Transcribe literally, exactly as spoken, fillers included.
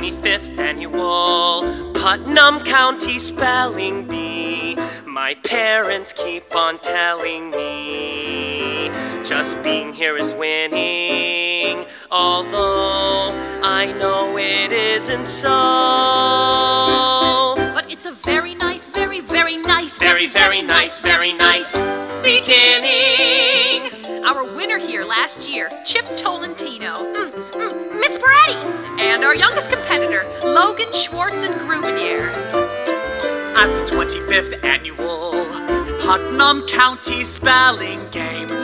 twenty-fifth Annual Putnam County Spelling Bee. My parents keep on telling me just being here is winning, although I know it isn't so. But it's a very nice, very, very nice, Very, very nice, very nice beginning. Our winner here last year, Chip Tolentino. Mm, mm, Miss Brady. And our youngest competitor, Logan Schwartz and Grubenier. At the twenty-fifth Annual Putnam County Spelling Game,